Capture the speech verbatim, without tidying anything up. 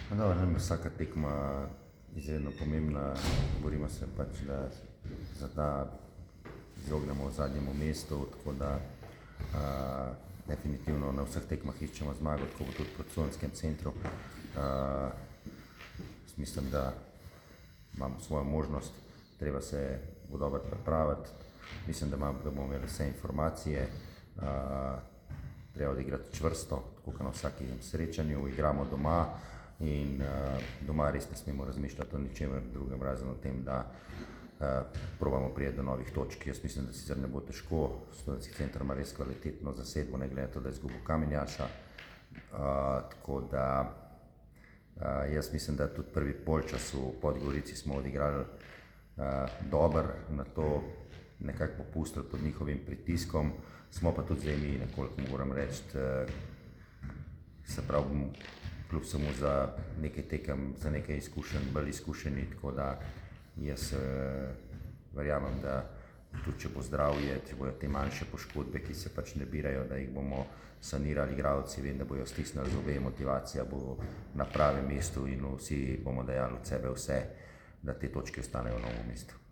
No, dobro, ne, vsaka tekma je izredno pomembna, borimo se pač, da za ta izognemo zadnjemu mestu, tako da a, definitivno na vseh tekmah iščemo zmago, tako bo tudi proti Slovenskem centru. A, mislim, da imamo svojo možnost, treba se bo dobro pripraviti, mislim, da, imam, da bomo imeli vse informacije, a, treba odigrati čvrsto, tako kot na vsakem srečanju, igramo doma in uh, doma res ne smemo razmišljati o ničemer drugem, razen o tem, da uh, probamo prijeti do novih točk. Jaz mislim, da sicer ne bo težko, Slovenski center ima res kvalitetno zasedbo, ne glede na to, da je izgubil Kamenjaša, uh, tako da uh, jaz mislim, da tudi prvi polčas v Podgorici smo odigrali uh, dober, na to nekako popustili pod njihovim pritiskom, smo pa tudi zdaj mi nekoliko, moram reči, uh, se pravi, kljub samo za nekaj tekem, za nekaj izkušenj, bolj izkušeni, tako da jaz eh, verjamem, da tudi če bo zdravje, če bojo te manjše poškodbe, ki se pač ne birajo, da jih bomo sanirali igralci, vem, da bojo stisnili zobe, motivacija bo na pravem mestu in vsi bomo dajali od sebe vse, da te točke ostanejo v Novem mestu.